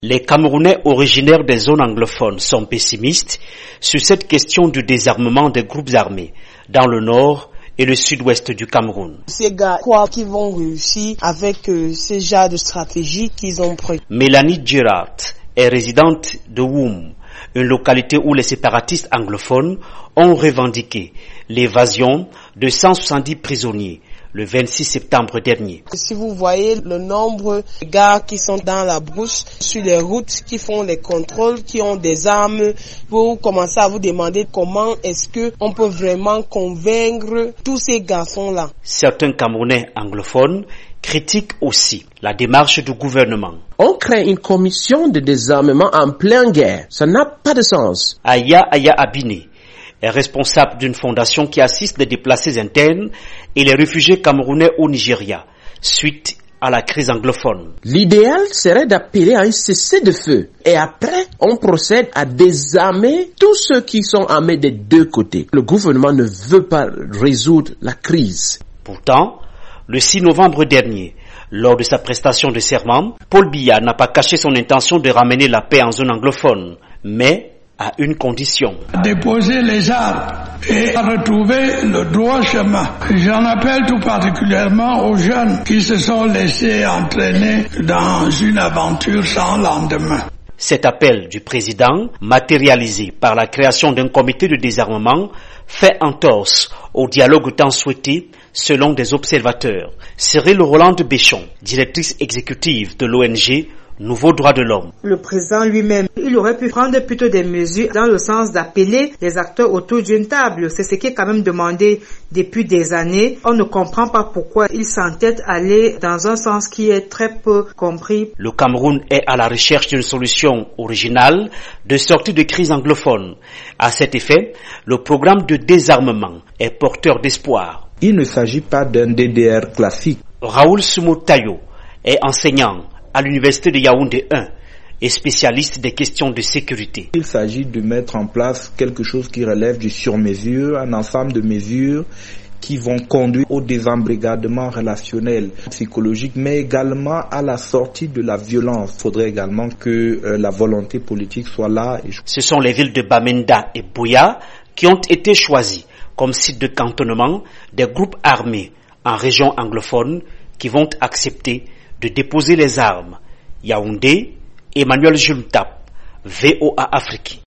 Les Camerounais originaires des zones anglophones sont pessimistes sur cette question du désarmement des groupes armés dans le nord et le sud-ouest du Cameroun. Ces gars croient qu'ils vont réussir avec ce genre de stratégie qu'ils ont pris. Mélanie Girard est résidente de Woum, une localité où les séparatistes anglophones ont revendiqué l'évasion de 170 prisonniers le 26 septembre dernier. Si vous voyez le nombre de gars qui sont dans la brousse, sur les routes, qui font les contrôles, qui ont des armes, vous commencez à vous demander comment est-ce qu'on peut vraiment convaincre tous ces garçons-là. Certains Camerounais anglophones critiquent aussi la démarche du gouvernement. On crée une commission de désarmement en pleine guerre. Ça n'a pas de sens. Aya Abine est responsable d'une fondation qui assiste les déplacés internes et les réfugiés camerounais au Nigeria, suite à la crise anglophone. L'idéal serait d'appeler à un cessez-le-feu et après, on procède à désarmer tous ceux qui sont armés des deux côtés. Le gouvernement ne veut pas résoudre la crise. Pourtant, le 6 novembre dernier, lors de sa prestation de serment, Paul Biya n'a pas caché son intention de ramener la paix en zone anglophone, mais à une condition. Déposer les armes et retrouver le droit chemin. J'en appelle tout particulièrement aux jeunes qui se sont laissés entraîner dans une aventure sans lendemain. Cet appel du président, matérialisé par la création d'un comité de désarmement, fait entorse au dialogue tant souhaité selon des observateurs. Cyril Roland Béchon, directrice exécutive de l'ONG Nouveau droit de l'homme. Le président lui-même, il aurait pu prendre plutôt des mesures dans le sens d'appeler les acteurs autour d'une table. C'est ce qui est quand même demandé depuis des années. On ne comprend pas pourquoi il s'entête à aller dans un sens qui est très peu compris. Le Cameroun est à la recherche d'une solution originale de sortie de crise anglophone. À cet effet, le programme de désarmement est porteur d'espoir. Il ne s'agit pas d'un DDR classique. Raoul Sumotayo est enseignant à l'université de Yaoundé 1 et spécialiste des questions de sécurité. Il s'agit de mettre en place quelque chose qui relève du sur-mesure, un ensemble de mesures qui vont conduire au désembrigadement relationnel, psychologique, mais également à la sortie de la violence. Il faudrait également que la volonté politique soit là. Ce sont les villes de Bamenda et Buea qui ont été choisies comme site de cantonnement des groupes armés en région anglophone qui vont accepter de déposer les armes. Yaoundé, Emmanuel Jultap, VOA Afrique.